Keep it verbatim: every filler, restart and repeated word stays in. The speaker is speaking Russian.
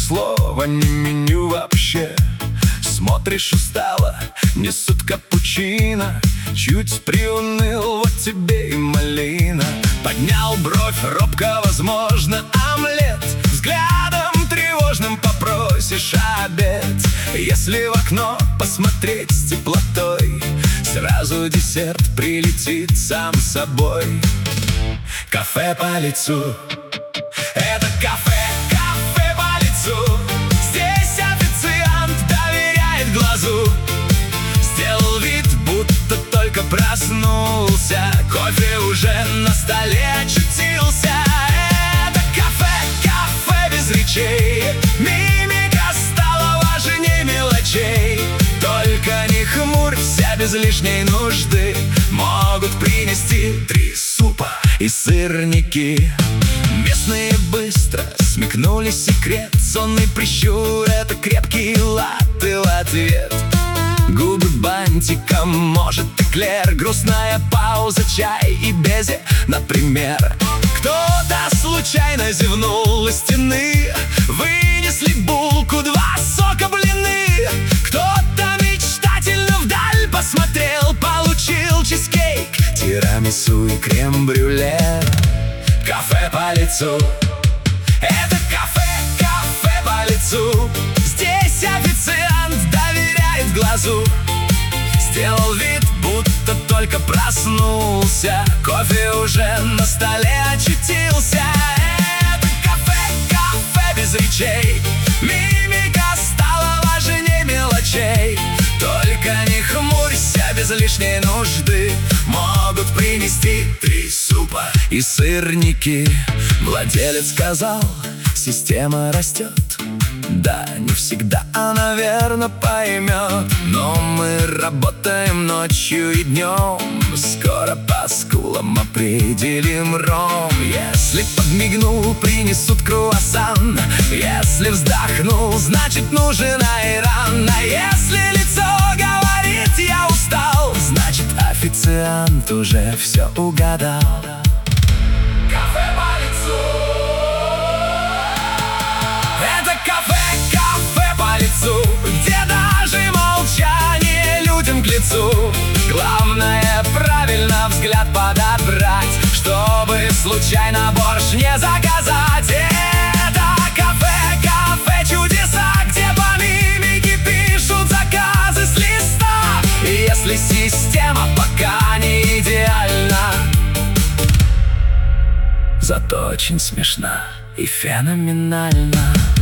слова, ни меню вообще. Смотришь устало, несут капучино. Чуть приуныл, вот тебе и малина. Поднял бровь, робко, возможно, омлет. Взглядом тревожным попросишь обед. Если в окно посмотреть с теплотой, сразу десерт прилетит сам собой. Кафе по лицу. Это кафе, кафе по лицу. Здесь официант доверяет глазу. Сделал вид, будто только проснулся. Кофе уже на столе очутился. Это кафе, кафе без речей. Мимика стала важнее мелочей. Только не хмурься без лишней нужды. Могут принести три супа и сырники. Местные быстро смекнули секрет. Сонный прищур — это крепкий латте в ответ. Губы бантиком, может, эклер. Грустная пауза, чай и безе, например. Кто-то случайно зевнул из стены. Вынесли булку, два сока, блины. Кто-то мечтательно вдаль посмотрел. Получил чизкейк, тирамису и крем-брюле. Кафе по лицу. Это кафе, кафе по лицу. Здесь официант доверяет глазу. Сделал вид, будто только проснулся. Кофе уже на столе очутился. Это кафе, кафе без речей. Мимика стала важнее мелочей. Только не хмурься без лишней нужды. Могут принести три супа и сырники. Владелец сказал, система растет. Да, не всегда она верно поймет. Но мы работаем ночью и днем. Скоро по скулам определим ром. Если подмигнул, принесут круассан. Если вздохнул, значит нужен айран. А если лицо говорит я устал, значит официант уже все угадал. Кафе по лицу. Это кафе, кафе по лицу, где даже молчание людям к лицу. Главное правильно взгляд подобрать, чтобы случайно борщ не заказать. Это кафе, кафе чудеса, где по мимике пишут заказы с листа. И если система пока не идеальна, зато очень смешна и феноменальна.